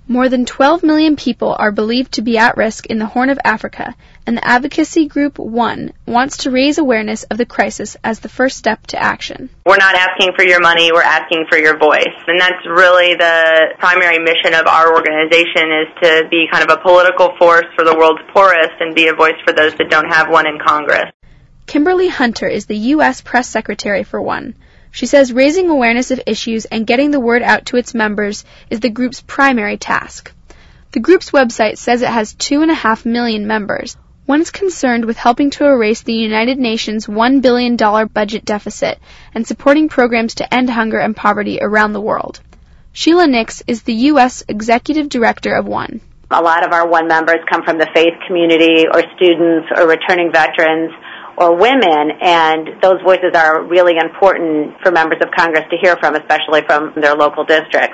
More than 12 million people are believed to be at risk in the Horn of Africa, and the advocacy group ONE wants to raise awareness of the crisis as the first step to action. We're not asking for your money, we're asking for your voice. And that's really the primary mission of our organization, is to be kind of a political force for the world's poorest and be a voice for those that don't have one in Congress. Kimberly Hunter is the U.S. Press Secretary for ONE. She says raising awareness of issues and getting the word out to its members is the group's primary task. The group's website says it has 2.5 million members. ONE is concerned with helping to erase the United Nations $1 billion budget deficit and supporting programs to end hunger and poverty around the world. Sheila Nix is the U.S. Executive Director of ONE. A lot of our ONE members come from the faith community or students or returning veterans or women, and those voices are really important for members of Congress to hear from, especially from their local districts.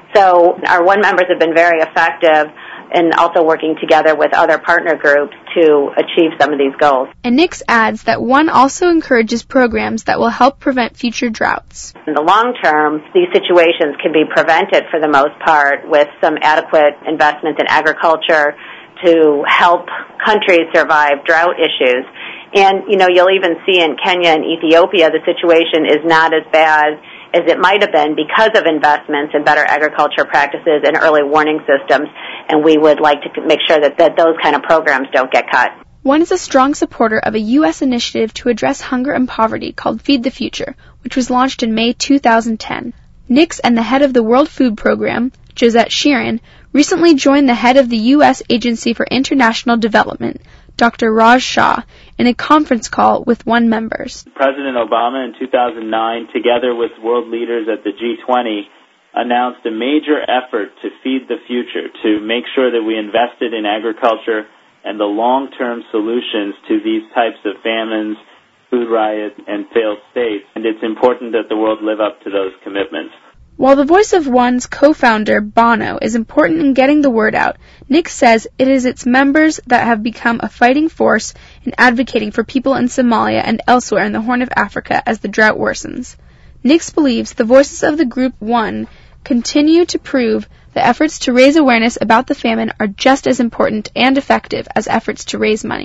So our ONE members have been very effective in also working together with other partner groups to achieve some of these goals. And Nix adds that ONE also encourages programs that will help prevent future droughts. In the long term, these situations can be prevented for the most part with some adequate investments in agriculture to help countries survive drought issues. And, you'll even see in Kenya and Ethiopia, the situation is not as bad as it might have been because of investments in better agriculture practices and early warning systems, and we would like to make sure that those kind of programs don't get cut. ONE is a strong supporter of a U.S. initiative to address hunger and poverty called Feed the Future, which was launched in May 2010. Nix and the head of the World Food Program, Josette Sheeran, recently joined the head of the U.S. Agency for International Development, Dr. Raj Shah, in a conference call with ONE members. President Obama in 2009, together with world leaders at the G20, announced a major effort to feed the future, to make sure that we invested in agriculture and the long-term solutions to these types of famines, food riots, and failed states. And it's important that the world live up to those commitments. While the voice of ONE's co-founder, Bono, is important in getting the word out, Nix says it is its members that have become a fighting force in advocating for people in Somalia and elsewhere in the Horn of Africa as the drought worsens. Nix believes the voices of the group ONE continue to prove that efforts to raise awareness about the famine are just as important and effective as efforts to raise money.